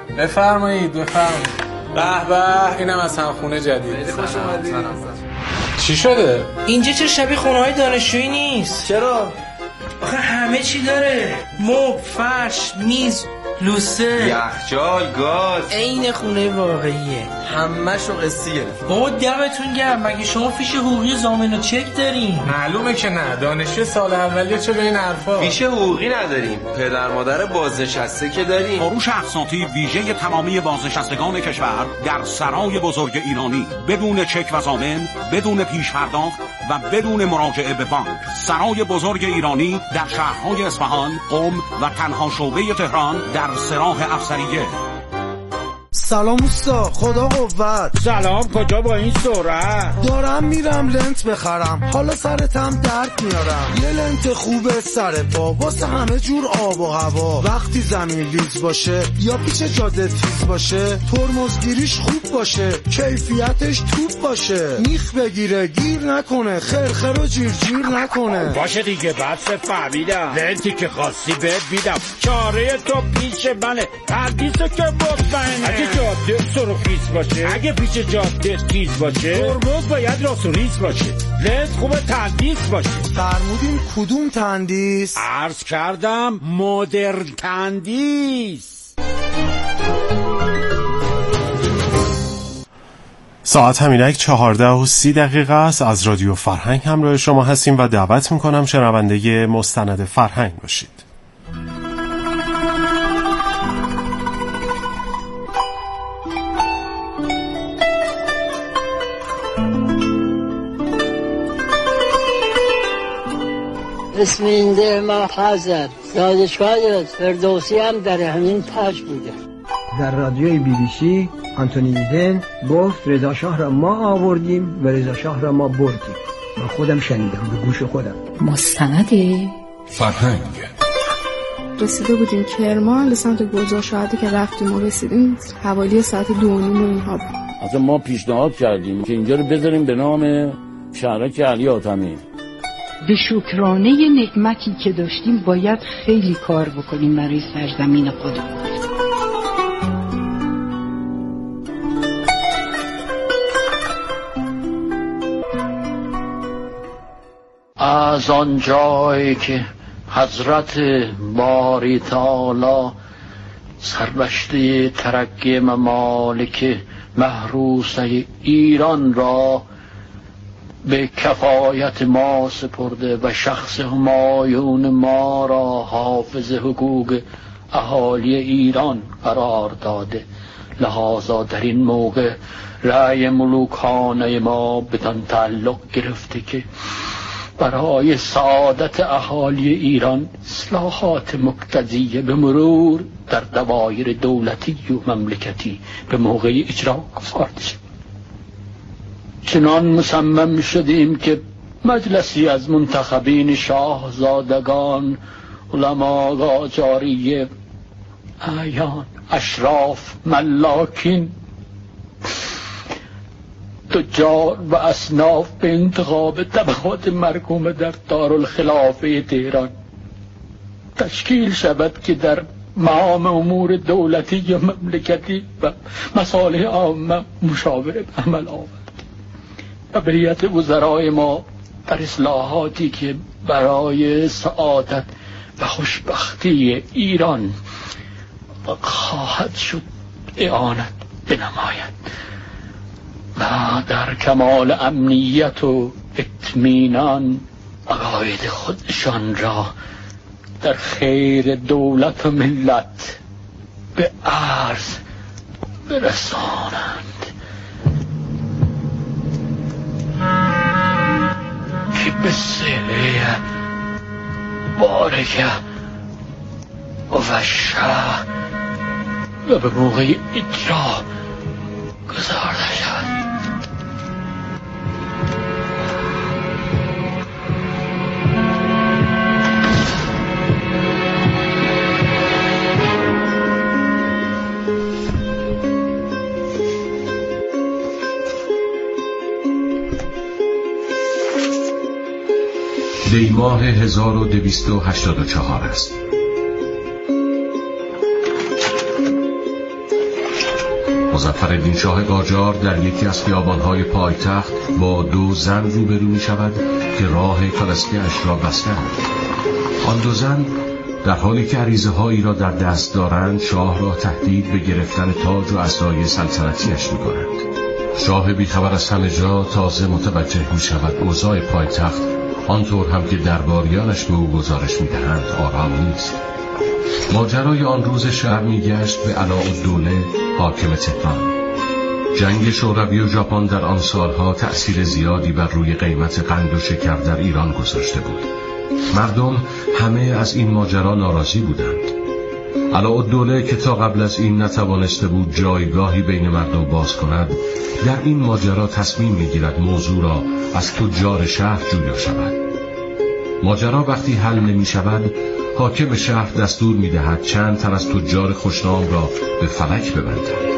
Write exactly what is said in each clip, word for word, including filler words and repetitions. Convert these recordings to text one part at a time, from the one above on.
بفرمایید بفرمایید. به به، اینم از همخونه جدید. خوش اومدید. چی شده؟ اینجا چه شبیه خونه‌های دانشجویی نیست؟ چرا؟ آخه همه چی داره، مبل، فرش، میز، لوسه، یخچال، گاز. عین خونه واقعیه. همه‌شو قسطی گرفت. بابا دمتون گرم، مگه شما فیش حقوقی ضامن و چک دارین؟ معلومه که نه، دانشجو سال اولیه چه به این حرفا؟ فیش حقوقی نداریم، پدر مادر بازنشسته که داریم. فروش اقساطی ویژه تمامی بازنشستگان کشور در سرای بزرگ ایرانی، بدون چک و ضامن، بدون پیش پرداخت و بدون مراجعه به بانک. سرای بزرگ ایرانی در شهرهای اصفهان، قم و تنها شعبه تهران در سراح افسریه. سلام اوستا، خدا قوت. سلام، کجا با این سرعت؟ دارم میرم لنت بخرم، حالا سرتم درد میارم. یه لنت خوبه سر پا واسه همه جور آب و هوا. وقتی زمین لیز باشه یا پیچ جاده تیز باشه، ترمزگیریش خوب باشه، کیفیتش توپ باشه، میخ بگیره گیر نکنه، خرخر و جیر جیر نکنه. باشه دیگه، بس فهمیدم. لنتی که خواستی بهت میدم، چاره تو پیش منه، پردیسو که مطمئنه. اگه جاده سرخیز باشه، اگه پیچ جاده تیز باشه، ترمز باید راست و ریز باشه، لنت خوبه تندیس باشه. فرمودین کدوم تندیس؟ عرض کردم مدرن تندیس. ساعت همینک چهارده و سی دقیقه است. از رادیو فرهنگ همراه شما هستیم و دعوت میکنم شنونده مستند فرهنگ باشید. اسم این ده محفظت دانشگاه فردوسی هم در همین پاش بوده. در رادیوی بی بی سی آنتونی ایدن گفت رضا شاه را ما آوردیم و رضا شاه را ما بردیم. من خودم شنیدم به گوش خودم. مستند فرهنگ. رسیده بودیم کرمان، به سمت گلزار شهادی که رفتیم و رسیدیم حوالی ساعت دو و نیم و اینها بود. اصلا ما پیشنهاد کردیم که اینجا رو بذاریم به نام شهرک علی حاتمی. به شکرانه نعمتی که داشتیم باید خیلی کار بکنیم برای سرزمین خودمون. از آن جایی که حضرت باری تعالی سربشته ترقی ممالک محروسه ایران را به کفایت ما سپرده و شخص همایون ما را حافظ حقوق اهالی ایران قرار داده، لحاظا در این موقع رأی ملوکانه ما بدان تعلق گرفته که برای سعادت اهالی ایران اصلاحات مقتضیه به مرور در دوایر دولتی و مملکتی به موقع اجرا گذارده شد. چنان مصمم شدیم که مجلسی از منتخبین شاهزادگان، علما، قاجاریه، اعیان، اشراف، ملاکین، تجار و اصناف به انتخاب طبقات مرحومه در دارالخلافه تهران تشکیل شود که در مقام امور دولتی یا مملکتی و مصالح عامه مشاوره به عمل آورد و به هیئت وزرای ما در اصلاحاتی که برای سعادت و خوشبختی ایران خواهد شد اعانت بنماید و در کمال امنیت و اطمینان عقاید خودشان را در خیر دولت و ملت به عرض برسانند که به سهله بارکه و شه و به موقع اجرا گذارده شد. دی ماه هزار و دویست و هشتاد و چهار است. مظفرالدین شاه قاجار در یکی از خیابان‌های پایتخت با دو زن روبرو می‌شود که راه کالسکه‌اش را بسته‌اند. آن دو زن در حالی که عریضه‌هایی را در دست دارند شاه را تهدید به گرفتن تاج و عصای سلطنتی‌اش می‌کنند. شاه بیخبر از همه جا تازه متوجه می‌شود اوضاع پایتخت آنطور هم که درباریانش به او گزارش می‌دهند آرام نیست. ماجرای آن روز شهر می‌گشت به علاءالدوله حاکم تهران. جنگ شوروی و ژاپن در آن سالها تأثیر زیادی بر روی قیمت قند و شکر در ایران گذاشته بود. مردم همه از این ماجرا ناراضی بودند. علاءالدوله که تا قبل از این نتوانسته بود جایگاهی بین مردم باز کند، در این ماجرا تصمیم می‌گیرد موضوع را از تجار شهر جویا شود. ماجرا وقتی حل نمی‌شود، حاکم شهر دستور می‌دهد چند تن از تجار خوشنام را به فلک ببندند.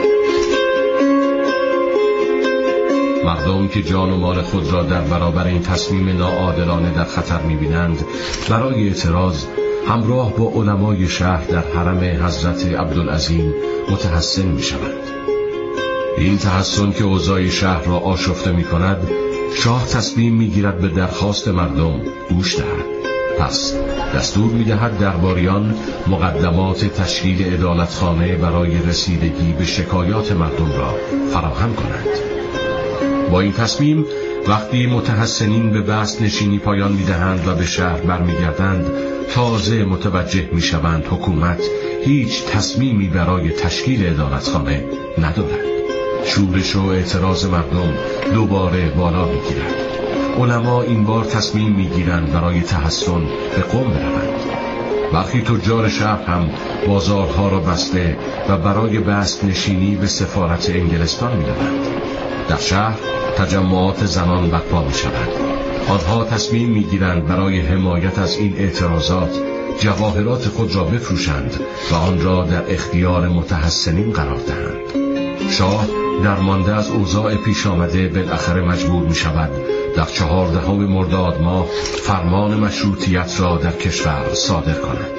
مردم که جان و مال خود را در برابر این تصمیم ناعادلانه در خطر می‌بینند، برای اعتراض همراه با علمای شهر در حرم حضرت عبدالعظیم متحسن می‌شوند. این تحسن که اوضاع شهر را آشفته می‌کند، شاه تصمیم می‌گیرد به درخواست مردم گوش دهد. پس دستور می‌دهد درباریان مقدمات تشکیل عدالتخانه برای رسیدگی به شکایات مردم را فراهم کنند. با این تصمیم وقتی متحسنین به بست نشینی پایان می‌دهند و به شهر برمیگردند، تازه متوجه می‌شوند حکومت هیچ تصمیمی برای تشکیل عدالتخانه ندارد. شورش و اعتراض مردم دوباره بالا می‌گیرد. علما این بار تصمیم می‌گیرند برای تحسن به قم بروند. برخی تجار شهر هم بازارها را بسته و برای بست نشینی به سفارت انگلستان می‌روند. در شهر تجمعات زنان برپا می‌شود. آنها تصمیم می‌گیرند برای حمایت از این اعتراضات جواهرات خود را بفروشند و آن را در اختیار متحسنین قرار دهند. شاه درمانده از اوضاع پیش آمده بالاخره مجبور می‌شود در چهاردهم مرداد ماه فرمان مشروطیت را در کشور صادر کند.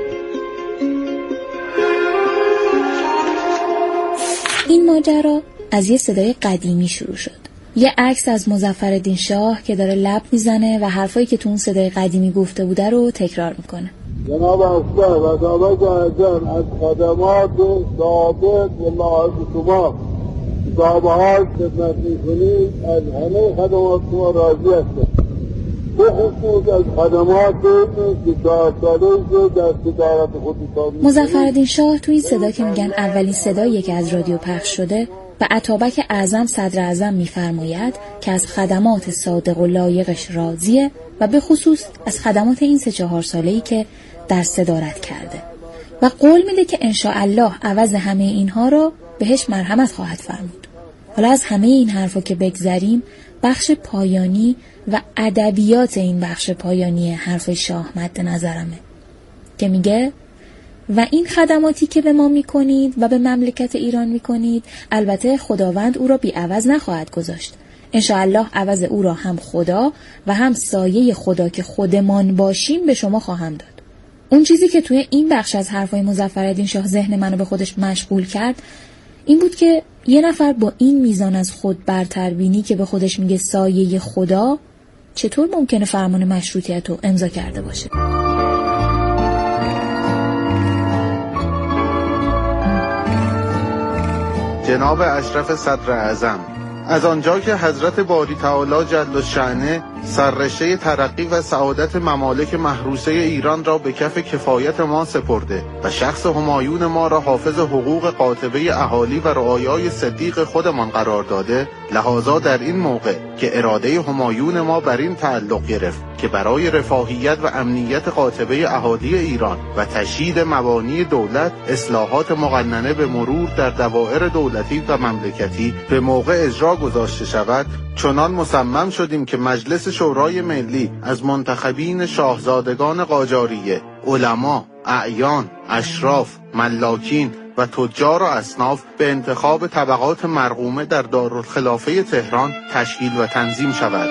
این ماجرا از یه صدای قدیمی شروع شد. یه عکس از مظفرالدین شاه که داره لب میزنه و حرفایی که تو اون صدای قدیمی گفته بوده رو تکرار میکنه. جناب اسقر و دعوت اعظم از خدمات ثابت و لاحظ شما مصابحات خدمت میکنید، از همه خدمات شما راضی هستم. به خصوص از خدمات که چهار ساله رو در صدارت خود مظفرالدین شاه توی صدا که میگن اولین صدایی که از رادیو پخش شده و اتابک اعظم صدر اعظم میفرماید که از خدمات صادق و لایقش راضیه و به خصوص از خدمات این سه چهار ساله‌ای که در صدارت کرده و قول میده که انشاءالله عوض همه اینها رو بهش مرحمت خواهد فرمود. حالا از همه این حرفا که بگذریم، بخش پایانی و ادبیات این بخش پایانی حرف شاه مد نظرمه که میگه و این خدماتی که به ما میکنید و به مملکت ایران میکنید، البته خداوند او را بی عوض نخواهد گذاشت. انشاءالله عوض او را هم خدا و هم سایه خدا که خودمان باشیم به شما خواهم داد. اون چیزی که توی این بخش از حرفای مظفرالدین شاه ذهن منو به خودش مشغول کرد این بود که یه نفر با این میزان از خود برتربینی که به خودش میگه سایه خدا چطور ممکنه فرمان مشروطیت رو امضا کرده باشه؟ جناب اشرف صدر اعظم، از آنجا که حضرت باری تعالی جل شأنه سررشته ترقی و سعادت ممالک محروسه ایران را به کف کفایت ما سپرده و شخص همایون ما را حافظ حقوق قاطبه اهالی و رعایای صدیق خودمان قرار داده، لحاظا در این موقع که اراده همایون ما بر این تعلق گرفت که برای رفاهیت و امنیت قاطبه اهالی ایران و تشیید مبانی دولت اصلاحات مقننه به مرور در دوائر دولتی و مملکتی به موقع اجرا گذاشته شود، چنان مصمم شدیم که مجلس شورای ملی از منتخبین شاهزادگان قاجاریه، علما، اعیان، اشراف، ملاکین و تجار و اصناف به انتخاب طبقات مرقومه در دارالخلافه تهران تشکیل و تنظیم شود.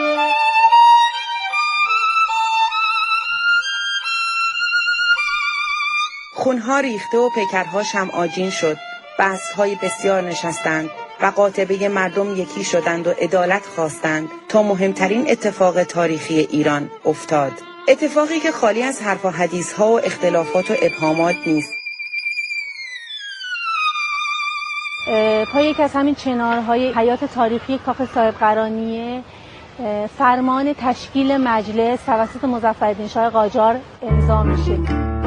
خونها ریخته و پیکرها شمع‌آجین شد. بحث‌های بسیار نشستند و قاطبه مردم یکی شدند و عدالت خواستند تا مهمترین اتفاق تاریخی ایران افتاد. اتفاقی که خالی از حرف و حدیث‌ها و اختلافات و ابهامات نیست. پای یکی از همین چنارهای حیات تاریخی کاخ صاحبقرانیه فرمان تشکیل مجلس توسط مظفرالدین شاه قاجار امضا میشه.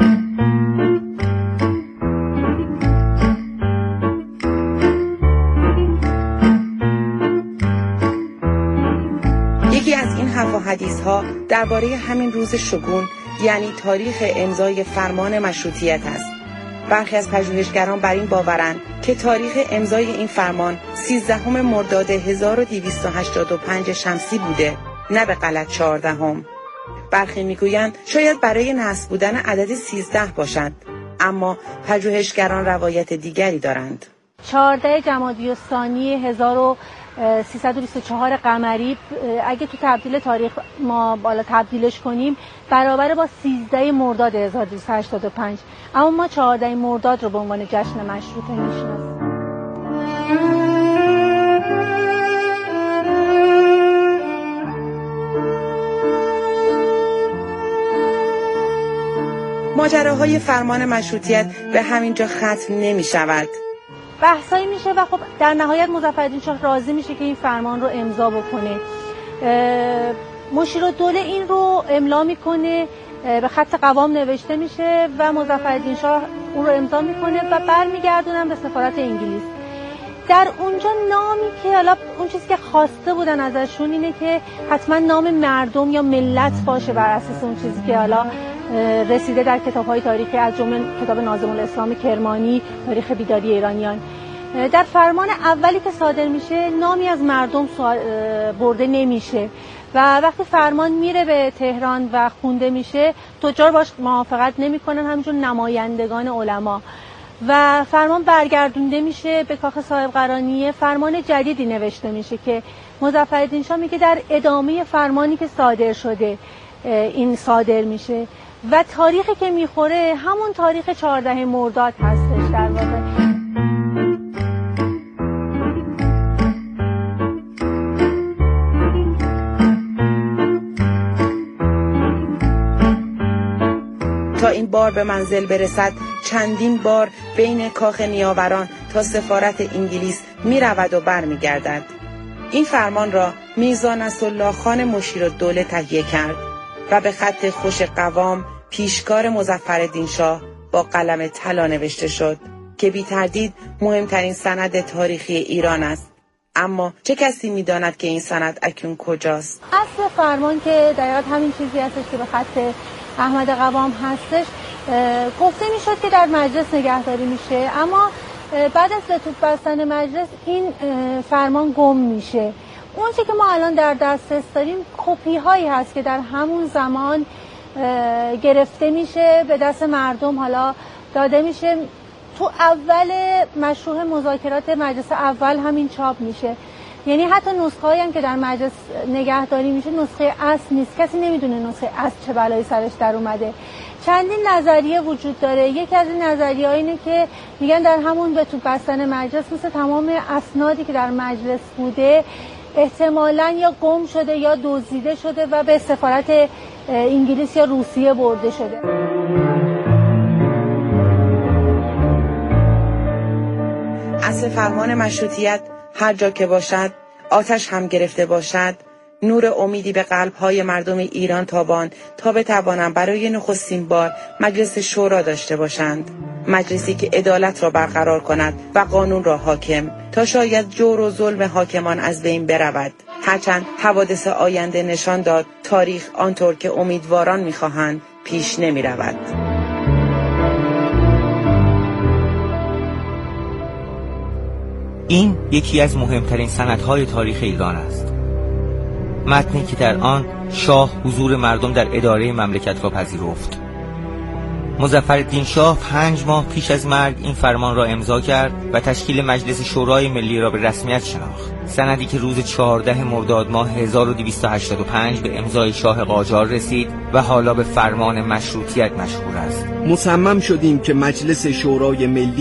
یکی از این حرف و حدیث ها درباره همین روز شگون یعنی تاریخ امضای فرمان مشروطیت است. برخی از پژوهشگران بر این باورند که تاریخ امضای این فرمان سیزدهم مرداد هزار و دویست و هشتاد و پنج شمسی بوده، نه به غلط چهاردهم. برخی میگویند شاید برای نحس بودن عدد سیزده باشد، اما پژوهشگران روایت دیگری دارند. چهارده جمادی الثانی هزار و سیصد و بیست و چهار قمری اگه تو تبدیل تاریخ ما بالا تبدیلش کنیم برابر با سیزده مرداد هزار و دویست و هشتاد و پنج، اما ما چهارده مرداد رو به عنوان جشن مشروطه میشناسیم. ماجراهای فرمان مشروطیت به همین جا ختم نمی شود. بحثایی میشه و خب در نهایت مظفرالدین شاه راضی میشه که این فرمان رو امضا بکنه. مشیرالدوله این رو امضا میکنه، به خط قوام نوشته میشه و مظفرالدین شاه اون رو امضا میکنه و برمیگردونن به سفارت انگلیس. در اونجا نامی که حالا اون چیزی که خواسته بودن ازشون اینه که حتما نام مردم یا ملت باشه بر اساس اون چیزی که حالا رسیده در کتاب‌های تاریخی از جمله کتاب ناظم الاسلام کرمانی تاریخ بیداری ایرانیان. در فرمان اولی که صادر میشه نامی از مردم برده نمیشه و وقتی فرمان میره به تهران و خونده میشه تجار باش موافقت نمیکنن، همینجور نمایندگان علما، و فرمان برگردونده میشه به کاخ صاحبقرانیه. فرمان جدیدی نوشته میشه که مظفرالدین شاه میگه در ادامه فرمانی که صادر شده این صادر میشه و تاریخی که میخوره همون تاریخ چهارده مرداد هستش در واقع. تا این بار به منزل برسد چندین بار بین کاخ نیاوران تا سفارت انگلیس می رود و بر می گردد. این فرمان را میرزا نصرالله خان مشیرالدوله تهیه کرد و به خط خوش قوام پیشکار مظفرالدین شاه با قلم طلا نوشته شد که بی تردید مهمترین سند تاریخی ایران است. اما چه کسی می داند که این سند اکنون کجاست؟ اصل فرمان که در همین چیزی هستش که به خط احمد قوام هستش، گفته می شد که در مجلس نگهداری میشه، اما بعد از به توپ بستن مجلس این فرمان گم میشه. اون چی که ما الان در دسترس داریم کپی هایی هست که در همون زمان گرفته میشه به دست مردم، حالا داده میشه. تو اول مشروع مذاکرات مجلس اول همین چاپ میشه، یعنی حتی نسخه هایی هم که در مجلس نگهداری میشه نسخه اصل نیست، کسی نمیدونه نسخه اصل چه بلایی سرش در اومده. چندین نظریه وجود داره. یکی از این نظریه‌ها اینه که میگن در همون به توپ بستن مجلس مثل تمام اسنادی که در مجلس بوده احتمالاً یا گم شده یا دزدیده شده و به سفارت انگلیس یا روسیه برده شده. اصل فرمان مشروطیت هر جا که باشد، آتش هم گرفته باشد، نور امیدی به قلب‌های مردم ایران تابان تا بتوانند برای نخستین بار مجلس شورا داشته باشند، مجلسی که عدالت را برقرار کند و قانون را حاکم، تا شاید جور و ظلم حاکمان از بین برود. هرچند حوادث آینده نشان داد تاریخ آنطور که امیدواران می‌خواهند پیش نمی‌رود. این یکی از مهمترین سندهای تاریخ ایران است. متنی که در آن شاه حضور مردم در اداره مملکت را پذیرفت. مظفرالدین شاه پنج ماه پیش از مرگ این فرمان را امضا کرد و تشکیل مجلس شورای ملی را به رسمیت شناخت. سندی که روز چهارده مرداد ماه هزار و دویست و هشتاد و پنج به امضای شاه قاجار رسید و حالا به فرمان مشروطیت مشهور است. مصمم شدیم که مجلس شورای ملی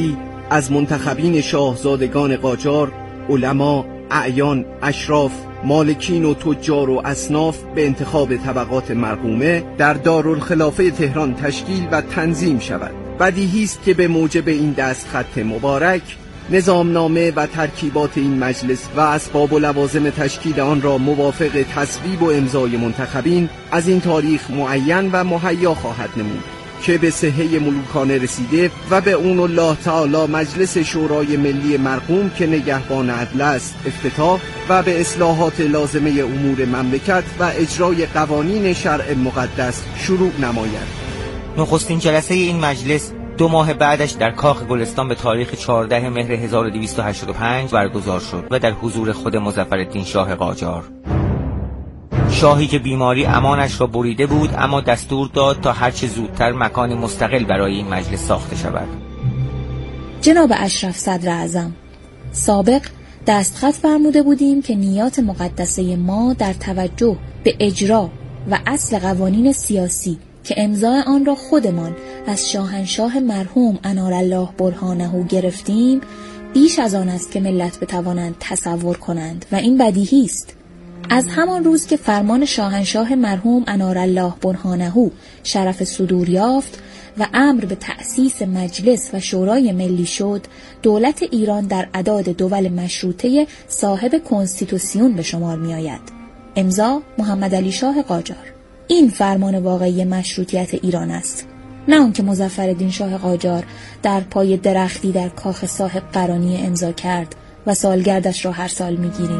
از منتخبین شاهزادگان قاجار، علما، اعیان، اشراف، مالکین و تجار و اصناف به انتخاب طبقات مرقومه در دارالخلافه تهران تشکیل و تنظیم شود. بدیهی است که به موجب این دستخط مبارک نظامنامه و ترکیبات این مجلس و اسباب و لوازم تشکیل آن را موافق تصویب و امضای منتخبین از این تاریخ معین و مهیا خواهد نمود که به صحه ملوکانه رسیده و به اون الله تعالی مجلس شورای ملی مرقوم که نگهبان عدل است افتتاح و به اصلاحات لازمه امور مملکت و اجرای قوانین شرع مقدس شروع نماید. نخستین جلسه این مجلس دو ماه بعدش در کاخ گلستان به تاریخ چهاردهم مهر هزار و دویست و هشتاد و پنج برگزار شد و در حضور خود مظفرالدین شاه قاجار، شاهی که بیماری امانش را بریده بود، اما دستور داد تا هرچه زودتر مکان مستقل برای این مجلس ساخته شود. جناب اشرف صدر اعظم، سابق دستخط فرموده بودیم که نیات مقدسه ما در توجه به اجرا و اصل قوانین سیاسی که امضای آن را خودمان از شاهنشاه مرحوم انارالله برهانه گرفتیم بیش از آن است که ملت بتوانند تصور کنند و این بدیهی است. از همان روز که فرمان شاهنشاه مرحوم انارالله برهانه شرف صدور یافت و امر به تأسیس مجلس و شورای ملی شد، دولت ایران در اعداد دول مشروطه صاحب کنستیتوسیون به شمار می آید. امضا محمد علی شاه قاجار. این فرمان واقعی مشروطیت ایران است، نه آن که مظفرالدین شاه قاجار در پای درختی در کاخ صاحب قرانی امضا کرد و سالگردش را هر سال می گیریم.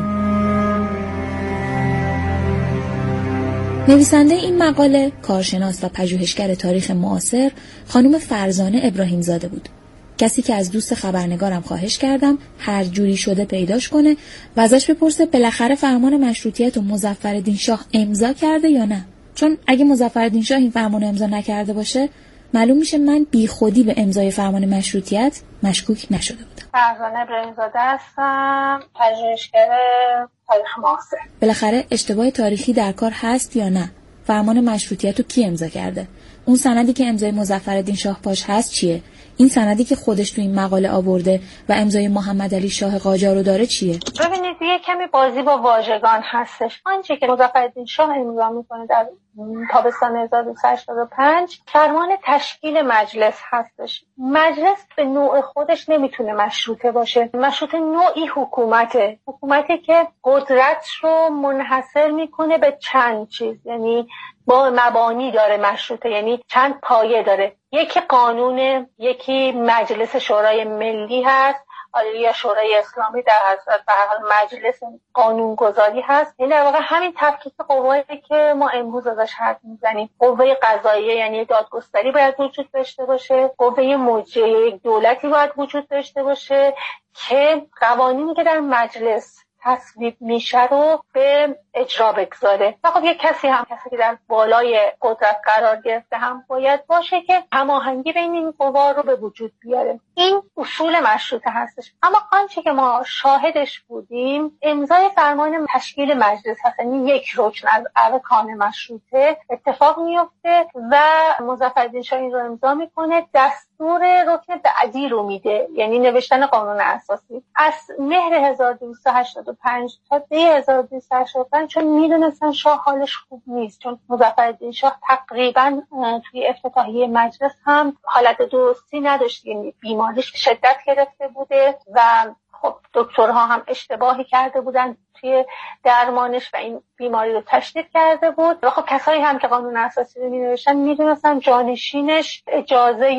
نویسنده این مقاله کارشناس و پژوهشگر تاریخ معاصر خانم فرزانه ابراهیم زاده بود، کسی که از دوست خبرنگارم خواهش کردم هر جوری شده پیداش کنه و ازش بپرسه بالاخره فرمان مشروطیت و مظفرالدین شاه امضا کرده یا نه، چون اگه مظفرالدین شاه این فرمان امضا نکرده باشه معلوم میشه من بی خودی به امضای فرمان مشروطیت مشکوک نشده بودم. فرزانه ابراهیم زاده هستم، پژوهشگر تاریخ معاصر. بالاخره اشتباه تاریخی در کار هست یا نه؟ فرمان مشروطیت رو کی امضا کرده؟ اون سندی که امضای مظفرالدین شاه پاش هست چیه؟ این سندی که خودش تو این مقاله آورده و امضای محمد علی شاه قاجار رو داره چیه؟ ببینید یه کمی بازی با واژگان هستش. آنچه که مظفرالدین شاه امضا میکنه در تابستان هزار و دویست و هشتاد و پنج فرمان تشکیل مجلس هستش. مجلس به نوع خودش نمیتونه مشروطه باشه. مشروطه نوعی حکومته. حکومتی که قدرت رو منحصر میکنه به چند چیز، یعنی با مبانی داره مشروطه، یعنی چند پایه داره. یکی قانون، یکی مجلس شورای ملی هست یا شورای اسلامی، در حضرت به هر حال مجلس قانونگذاری هست. این در واقع همین تفکیک قوایی که ما امروز ازش حرف میزنیم. قوه قضاییه یعنی دادگستری باید وجود داشته باشه، قوه مجریه یک دولتی باید وجود داشته باشه که قوانینی که در مجلس تصویب میشه رو به اجرا بگذاره. و خب یک کسی هم کسی که در بالای قدرت قرار گرفته هم باید باشه که هماهنگی بین این قوا رو به وجود بیاره. این اصول مشروطه هستش. اما آنچه که ما شاهدش بودیم امضای فرمان تشکیل مجلس هست، یعنی یک رکن از ارکان مشروطه اتفاق میفته و مظفرالدین شاه این رو امضا میکنه، دستور رکن بعدی رو میده، یعنی نوشتن قانون اساسی. از مهر هزار و دویست و هشتاد و پنج تا دی هزار و دویست و هشتاد و پنج چون میدونستن شاه حالش خوب نیست، چون مظفرالدین شاه تقریبا توی افتتاحیه مجلس هم حالت درستی نداشت، یعنی بیماریش شدت گرفته بوده و خب دکترها هم اشتباهی کرده بودن توی درمانش و این بیماری رو تشدید کرده بود و خب کسایی هم که قانون اساسی رو می‌نوشتن میدونستن جانشینش اجازه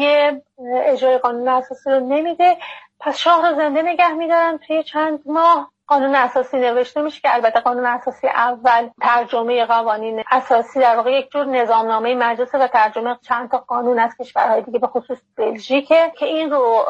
اجرای قانون اساسی رو نمیده، پس شاه رو زنده نگه می‌دارن. توی چند ماه قانون اساسی نوشته میشه که البته قانون اساسی اول ترجمه قوانین اساسی در واقع یک جور نظامنامه مجلس و ترجمه چند تا قانون از کشورهای دیگه به خصوص بلژیک که این رو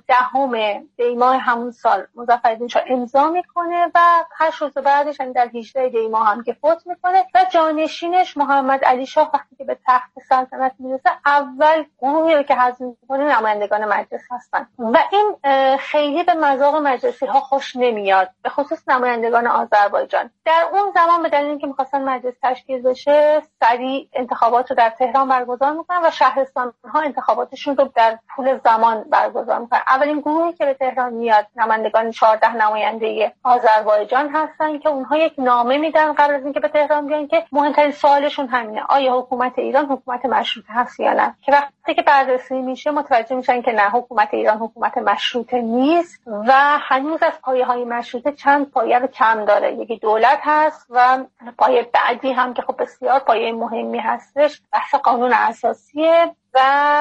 دهم دی ماه همون سال مظفرالدین شاه امضا میکنه و هشت روز بعدش هم در هجدهم دی ماه هم که فوت میکنه و جانشینش محمد علی شاه وقتی که به تخت سلطنت میرسه اول گروهی رو که حزم میکنه نمایندگان مجلس هستن و این خیلی به مذاق مجلسی ها خوش نمیاد، به خصوص نمایندگان آذربایجان. در اون زمان به دلیل اینکه می‌خواستن مجلس تشکیل بشه سریع انتخابات رو در تهران برگزار می‌کنن و شهرستان‌ها انتخاباتشون رو در طول زمان برگزار می‌کنن. اولین گروهی که به تهران میاد نمایندگان چهارده نماینده آذربایجان هستن که اونها یک نامه میدن قبل از اینکه به تهران بیان که مهمترین سوالشون همینه: آیا حکومت ایران حکومت مشروطه هست یا نه؟ که وقتی که بررسی میشه متوجه میشن که نه، حکومت ایران حکومت مشروطه نیست و هنوز از پایه‌های مشروطه چند پایه رو کم داره. یکی دولت هست و پایه بعدی هم که خب بسیار پایه مهمی هستش بحث قانون اساسیه. و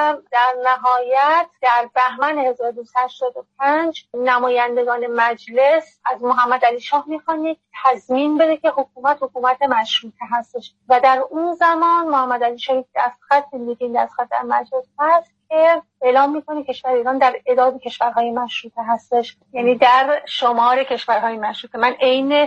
در نهایت در بهمن هزار و دویست و هشتاد و پنج نمایندگان مجلس از محمد علی شاه میخوان تضمین بده که حکومت حکومت مشروطه هستش و در اون زمان محمد علی شاه دستخط میگه دستخط در مجلس هست که اعلام میکنه کشور ایران در اعداد کشورهای مشروطه هستش، یعنی در شمار کشورهای مشروطه. من عین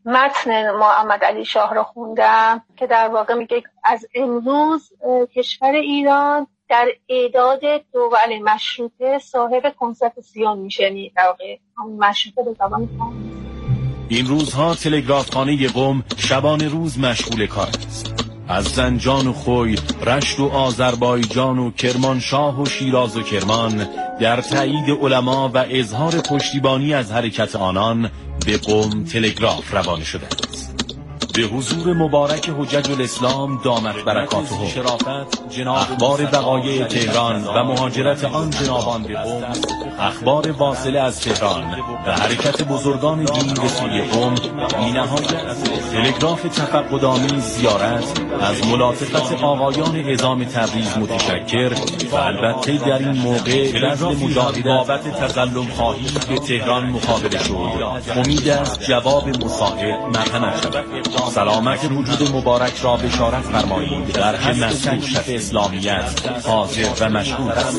متن محمد علی شاه رو خوندم که در واقع میگه از امروز کشور ایران در اعداد دول مشروطه صاحب کنستیتوسیون میشه، یعنی در واقع مشروطه به زبان فرانسه. این روزها تلگرافخانه قم شبانه روز مشغول کار است. از زنجان و خوی، رشت و آذربایجان و کرمانشاه و شیراز و کرمان در تایید علما و اظهار پشتیبانی از حرکت آنان به قم تلگراف روانه شده است. به حضور مبارک حجج الاسلام دامت برکاته شرافت جناب اخبار وقایع تهران و مهاجرت آن جنابان به قم، اخبار واصله از تهران و حرکت بزرگان دین به سوی قم، بی‌نهایت تلگراف تفقدآمیز زیارت از ملاطفت آقایان عظام تبریز متشکر و البته در این موقع نزد مجاهدت بابت تظلم خواهی به تهران مخابره شد. امید است جواب مساعد مرحمت شود. سلامت وجود مبارک را بشارت فرمایید در که مسئول شف اسلامیت حاضر و مشغول است.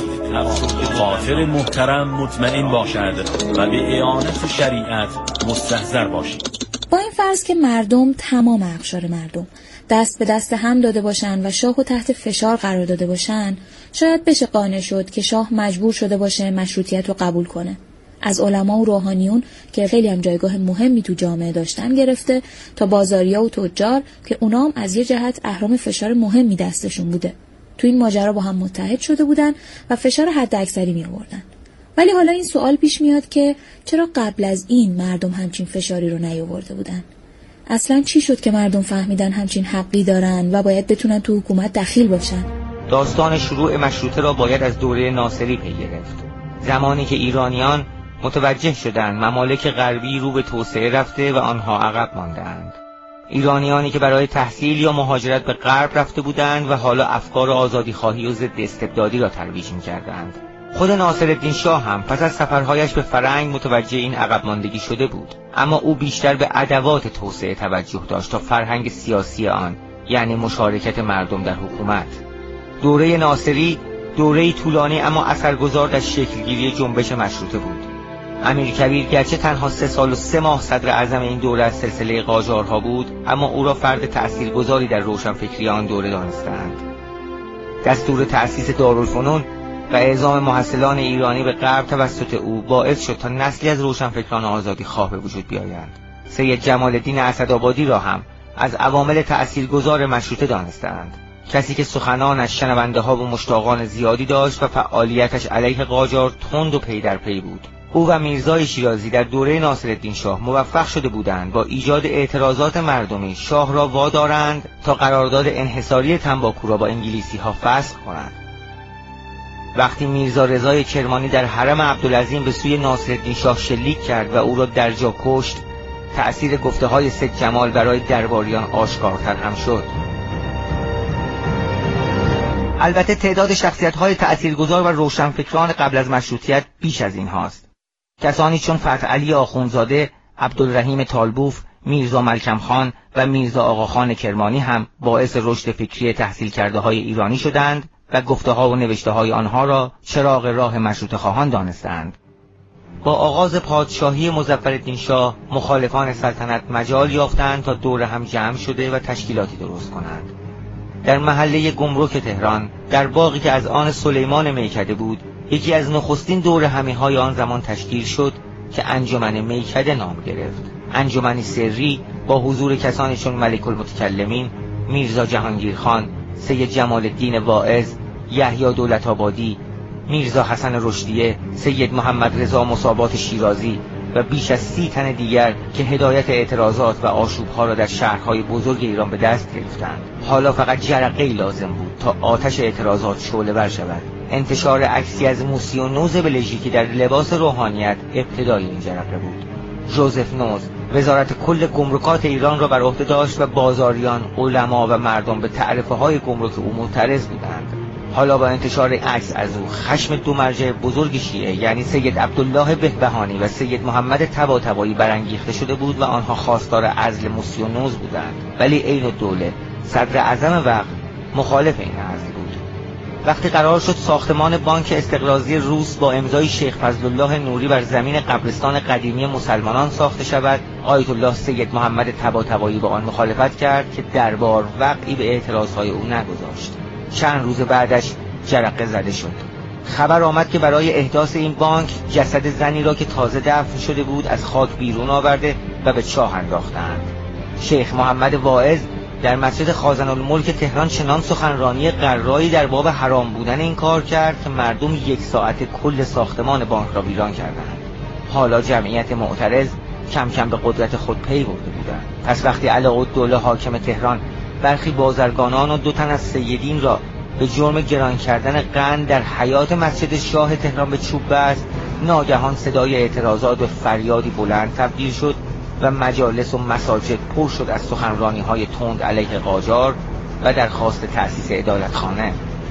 خاطر محترم مطمئن باشد و به اعانت شریعت مستحضر باشید. با این فرض که مردم، تمام اقشار مردم، دست به دست هم داده باشن و شاه و تحت فشار قرار داده باشن، شاید بشه قانع شد که شاه مجبور شده باشه مشروطیت رو قبول کنه. از علما و روحانیون که خیلی هم جایگاه مهمی تو جامعه داشتن گرفته تا بازاریا و تجار که اونا هم از یه جهت اهرام فشار مهمی دستشون بوده. تو این ماجرا با هم متحد شده بودن و فشار حد اکثری می آوردن. ولی حالا این سوال پیش میاد که چرا قبل از این مردم همچین فشاری رو نیاورده بودن؟ اصلا چی شد که مردم فهمیدن همچین حقی دارن و باید بتونن تو حکومت دخیل باشن؟ داستان شروع مشروطه را باید از دوره ناصری پی گرفت. زمانی که ایرانیان متوجه شدند ممالک غربی رو به توسعه رفته و آنها عقب ماندند. ایرانیانی که برای تحصیل یا مهاجرت به غرب رفته بودند و حالا افکار آزادیخواهی و ضد استبدادی را ترویج می‌کردند. خود ناصرالدین شاه هم پس از سفرهایش به فرنگ متوجه این عقب ماندگی شده بود، اما او بیشتر به ادوات توسعه توجه داشت تا فرهنگ سیاسی آن، یعنی مشارکت مردم در حکومت. دوره ناصری دوره طولانی اما اثرگذار در شکلگیری جنبش مشروطه بود. امیرکبیر گرچه تنها سه سال و سه ماه صدر اعظم این دوره از سلسله قاجارها بود، اما او را فرد تأثیرگذاری در روشنفکری آن دوره دانستند. دستور تأسیس دارالفنون و اعزام محصلان ایرانی به غرب توسط او باعث شد تا نسلی از روشنفکران آزادی خواه به وجود بیایند. سید جمال الدین اسدآبادی را هم از عوامل تأثیرگذار مشروطه دانستند، کسی که سخنانش شنونده ها و مشتاقان زیادی داشت و فعالیتش علیه قاجار تند و پی در پی بود. او و میرزای شیرازی در دوره ناصرالدین شاه موفق شده بودند با ایجاد اعتراضات مردمی شاه را وادارند تا قرارداد انحصاری تنباکو را با انگلیسی ها فسخ کنند. وقتی میرزا رضای کرمانی در حرم عبدالعظیم به سوی ناصرالدین شاه شلیک کرد و او را در جا کشت، تأثیر گفته های سید جمال برای درباریان آشکارتر هم شد. البته تعداد شخصیت‌های تأثیرگذار و روشنفکران قبل از مشروطیت بیش از این هاست. کسانی چون فتح علی آخوندزاده، عبدالرحیم طالبوف، میرزا ملکم خان و میرزا آقاخان کرمانی هم باعث رشد فکری تحصیل کرده های ایرانی شدند و گفته ها و نوشته های آنها را چراغ راه مشروطه خواهان دانستند. با آغاز پادشاهی مظفرالدین شاه، مخالفان سلطنت مجال یافتند تا دور هم جمع شده و تشکیلاتی درست کنند. در محله گمرک تهران، در باغی که از آن سلیمان میکده بود، یکی از نخستین دور همیهای آن زمان تشکیل شد که انجمن میکده نام گرفت. انجمنی سری با حضور کسانی چون ملک المتکلمین، میرزا جهانگیرخان، سید جمال الدین واعظ، یحیی دولت‌آبادی، میرزا حسن رشدیه، سید محمد رضا مصابات شیرازی و بیش از سی تن دیگر که هدایت اعتراضات و آشوب‌ها را در شهرهای بزرگ ایران به دست گرفتند. حالا فقط جرقه‌ای لازم بود تا آتش اعتراضات شعله‌ور شود. انتشار عکسی از موسی و نوز بلژیکی در لباس روحانیت ابتدای این جرقه بود. ژوزف نوز وزارت کل گمرکات ایران را بر عهده داشت و بازاریان، علما و مردم به تعرفه‌های گمرک او معترض بودند. حالا با انتشار عکس از او خشم دو مرجع بزرگ شیعه یعنی سید عبدالله بهبهانی و سید محمد طباطبایی برانگیخته شده بود و آنها خواستار عزل موسی و نوز بودند. ولی عین الدوله صدر اعظم وقت مخالف این عزل بود. وقتی قرار شد ساختمان بانک استقراضی روس با امضای شیخ فضلالله نوری بر زمین قبرستان قدیمی مسلمانان ساخته شود، آیت الله سید محمد طباطبایی با آن مخالفت کرد که دربار وقعی به اعتراضهای او نگذاشت. چند روز بعدش جرقه زده شد. خبر آمد که برای احداث این بانک جسد زنی را که تازه دفن شده بود از خاک بیرون آورده و به چاه انداختند. شیخ محمد واعظ در مسجد خازن الملک تهران چنان سخنرانی قرایی در باب حرام بودن این کار کرد که مردم یک ساعت کل ساختمان بانک را ویران کردند. حالا جمعیت معترض کم کم به قدرت خود پی برده بودند. پس وقتی علاءالدوله حاکم تهران برخی بازرگانان و دو تن از سیدین را به جرم گران کردن قند در حیاط مسجد شاه تهران به چوب بست، ناگهان صدای اعتراضات به فریادی بلند تبدیل شد و مجالس و مساجد پر شد از سخنرانی‌های تند علیه قاجار و درخواست تأسیس عدالتخانه.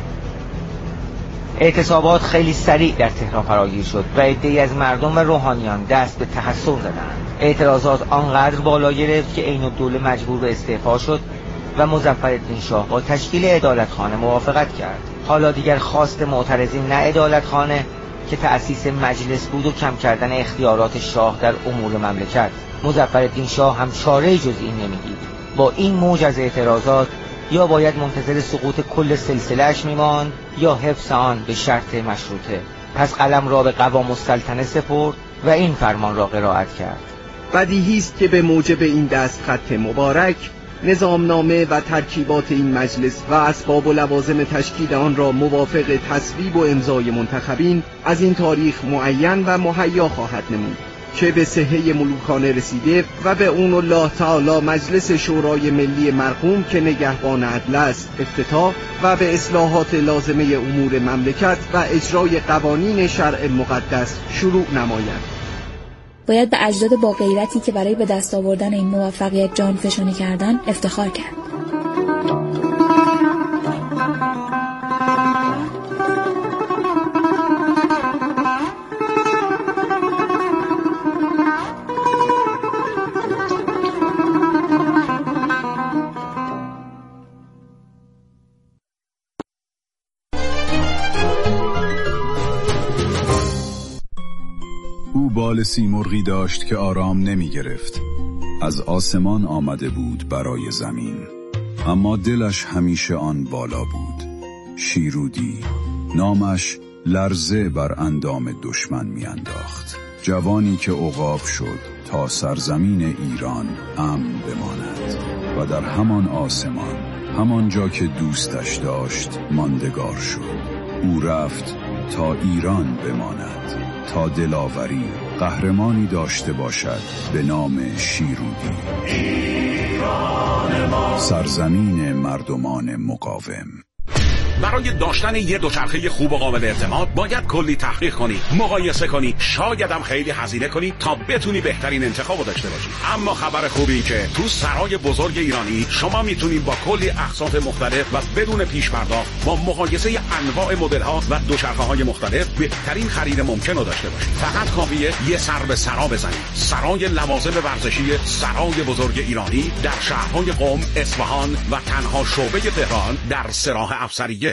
اعتصابات خیلی سریع در تهران فراگیر شد و عده‌ای از مردم و روحانیان دست به تحصن زدند. اعتراضات آنقدر بالا گرفت که عین الدوله مجبور به استعفا شد و مظفرالدین شاه با تشکیل عدالتخانه موافقت کرد. حالا دیگر خواست معترضین نه عدالتخانه که تأسیس مجلس بود و کم کردن اختیارات شاه در امور مملکت. مظفرالدین شاه هم چاره‌ای جز این نمی‌دید. با این موج از اعتراضات یا باید منتظر سقوط کل سلسله‌اش می‌ماند یا حفظ آن به شرط مشروطه. پس قلم را به قوام السلطنه سپرد و این فرمان را قرائت کرد. بدیهی است که به موجب این دستخط مبارک نظامنامه و ترکیبات این مجلس و اسباب و لوازم تشکیل آن را موافق تصویب و امضای منتخبین از این تاریخ معین و مهیا خواهد نمود که به صحه ملوکانه رسیده و به اون الله تعالی مجلس شورای ملی مرحوم که نگهبان عدل است افتتاح و به اصلاحات لازمه امور مملکت و اجرای قوانین شرع مقدس شروع نماید. باید به اجداد با غیرتی که برای به دست آوردن این موفقیت جان فشانی کردن افتخار کرد. بال سیمرغی داشت که آرام نمی گرفت. از آسمان آمده بود برای زمین، اما دلش همیشه آن بالا بود. شیرودی نامش لرزه بر اندام دشمن می انداخت. جوانی که عقاب شد تا سرزمین ایران امن بماند و در همان آسمان، همان جا که دوستش داشت ماندگار شد. او رفت تا ایران بماند، تا دلاوری قهرمانی داشته باشد به نام شیرودی، سرزمین مردمان مقاوم. برای داشتن یه دوچرخه خوب و قابل اعتماد باید کلی تحقیق کنی، مقایسه کنی، شاید هم خیلی هزینه کنی تا بتونی بهترین انتخابو داشته باشی. اما خبر خوبی که تو سرای بزرگ ایرانی شما میتونید با کلی اقساط مختلف و بدون پیش پرداخت با مقایسه انواع مدل‌ها و دوچرخه‌های مختلف بهترین خرید ممکن رو داشته باشید. فقط کافیه یه سر به سرا بزنید. سرای لوازم ورزشی سرای بزرگ ایرانی در شهرهای قم، اصفهان و تنها شعبه تهران در سراح افسریه.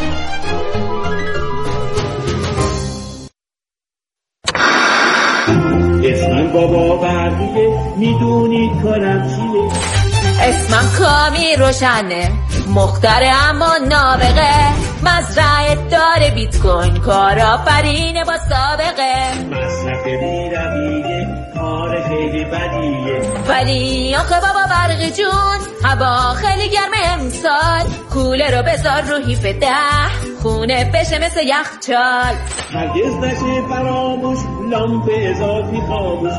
اسمم بابا بردیه، میدونید کارم چیه؟ اسمم کامی روشنه، مختره اما نابغه، مزرعه داره بیت کوین، کارآفرینه با سابقه. مصرف بیرویه، کار خیلی بدیه، ولی آخه بابا برقی جون هوا خیلی گرمه امسال، کوله رو بذار رو هیف ده خونه بشه مثل یخچال. هرگز نشه فراموش لامپ اضافی خاموش،